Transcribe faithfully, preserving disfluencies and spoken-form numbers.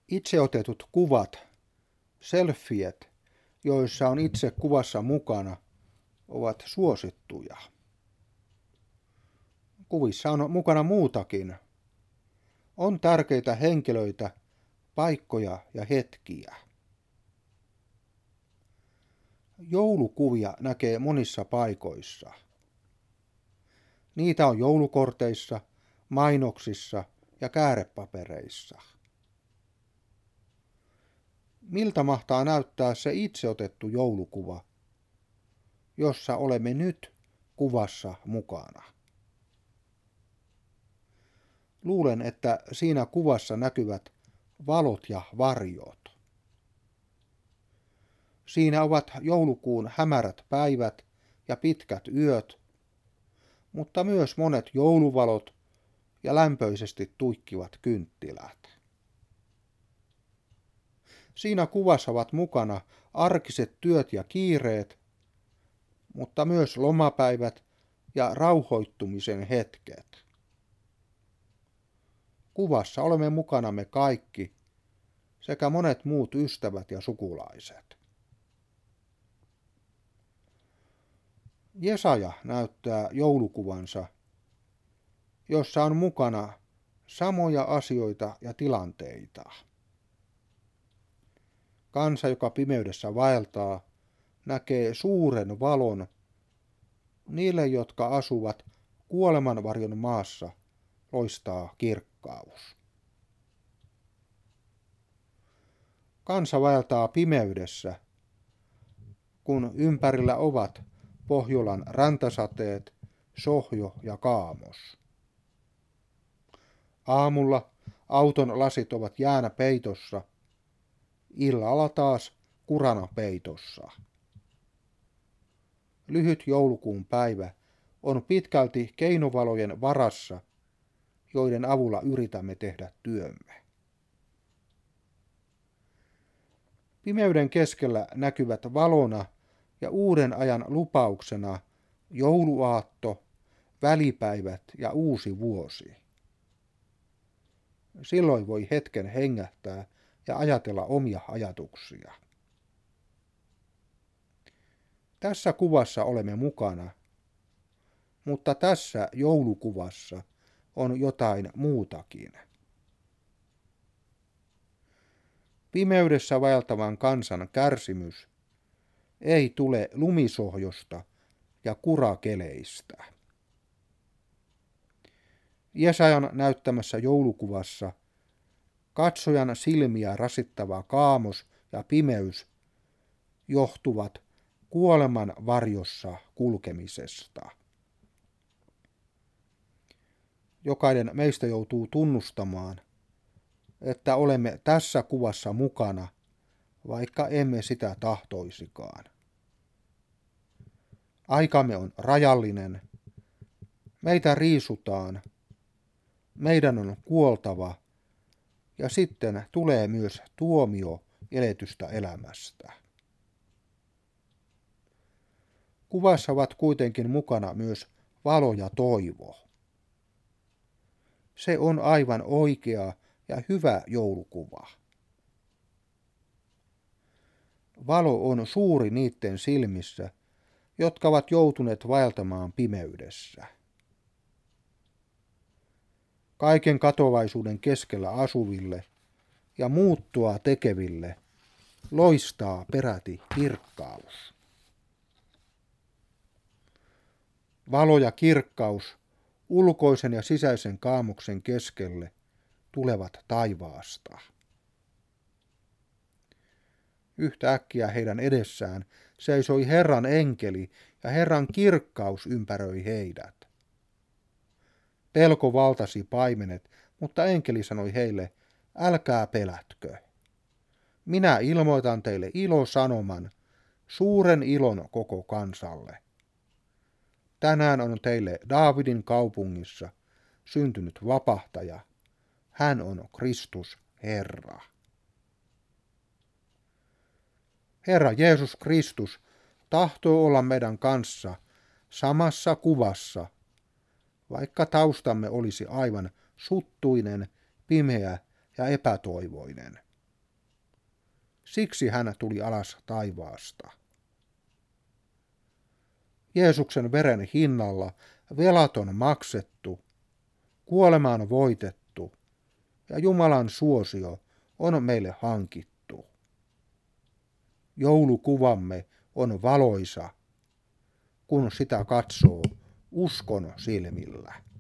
Itse otetut kuvat, selfiet, joissa on itse kuvassa mukana, ovat suosittuja. Kuvissa on mukana muutakin. On tärkeitä henkilöitä, paikkoja ja hetkiä. Joulukuvia näkee monissa paikoissa. Niitä on joulukorteissa, mainoksissa ja käärepapereissa. Miltä mahtaa näyttää se itse otettu joulukuva, jossa olemme nyt kuvassa mukana? Luulen, että siinä kuvassa näkyvät valot ja varjot. Siinä ovat joulukuun hämärät päivät ja pitkät yöt, mutta myös monet jouluvalot ja lämpöisesti tuikkivat kynttilät. Siinä kuvassa ovat mukana arkiset työt ja kiireet, mutta myös lomapäivät ja rauhoittumisen hetket. Kuvassa olemme mukana me kaikki sekä monet muut ystävät ja sukulaiset. Jesaja näyttää joulukuvansa, jossa on mukana samoja asioita ja tilanteita. Kansa, joka pimeydessä vaeltaa, näkee suuren valon. Niille, jotka asuvat kuolemanvarjon maassa, loistaa kirkkaus. Kansa vaeltaa pimeydessä, kun ympärillä ovat Pohjolan rantasateet, Sohjo ja Kaamos. Aamulla auton lasit ovat jäänä peitossa, illalla taas kurana peitossa. Lyhyt joulukuun päivä on pitkälti keinovalojen varassa, joiden avulla yritämme tehdä työmme. Pimeyden keskellä näkyvät valona ja uuden ajan lupauksena jouluaatto, välipäivät ja uusi vuosi. Silloin voi hetken hengähtää ja ajatella omia ajatuksia. Tässä kuvassa olemme mukana, mutta tässä joulukuvassa on jotain muutakin. Pimeydessä vaeltavan kansan kärsimys ei tule lumisohjosta ja kurakeleistä. Jesajan näyttämässä joulukuvassa katsojan silmiä rasittava kaamos ja pimeys johtuvat kuoleman varjossa kulkemisesta. Jokainen meistä joutuu tunnustamaan, että olemme tässä kuvassa mukana, vaikka emme sitä tahtoisikaan. Aikamme on rajallinen, meitä riisutaan, meidän on kuoltava ja sitten tulee myös tuomio eletystä elämästä. Kuvassa ovat kuitenkin mukana myös valo ja toivo. Se on aivan oikea ja hyvä joulukuva. Valo on suuri niiden silmissä, jotka ovat joutuneet vaeltamaan pimeydessä. Kaiken katovaisuuden keskellä asuville ja muuttua tekeville loistaa peräti kirkkaus. Valo ja kirkkaus ulkoisen ja sisäisen kaamuksen keskelle tulevat taivaasta. Yhtäkkiä heidän edessään seisoi Herran enkeli ja Herran kirkkaus ympäröi heidät. Pelko valtasi paimenet, mutta enkeli sanoi heille, älkää pelätkö. Minä ilmoitan teille ilosanoman, suuren ilon koko kansalle. Tänään on teille Daavidin kaupungissa syntynyt vapahtaja. Hän on Kristus Herra. Herra Jeesus Kristus tahtoo olla meidän kanssa samassa kuvassa, vaikka taustamme olisi aivan suttuinen, pimeä ja epätoivoinen. Siksi hän tuli alas taivaasta. Jeesuksen veren hinnalla velat on maksettu, kuolema on voitettu ja Jumalan suosio on meille hankittu. Joulukuvamme on valoisa, kun sitä katsoo uskon silmillä.